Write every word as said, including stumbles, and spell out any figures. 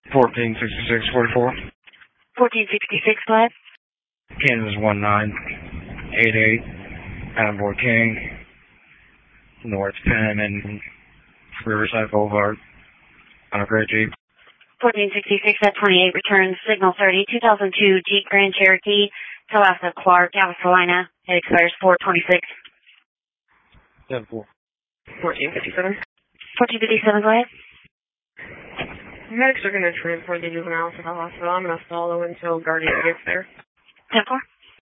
fourteen sixty-six forty-four. fourteen sixty-six, go ahead. Kansas one nine eight eight. Attaboy King. North Penn and Riverside Boulevard. On a gray Jeep. fourteen sixty-six at twenty-eight returns signal thirty, two thousand two Jeep Grand Cherokee, Talassa Clark, South Carolina. It expires four twenty-six. ten four. fourteen fifty-seven. fourteen fifty-seven, go ahead. Medics are going to transport the juvenile to the hospital. I'm going to follow until Guardian gets there. ten four.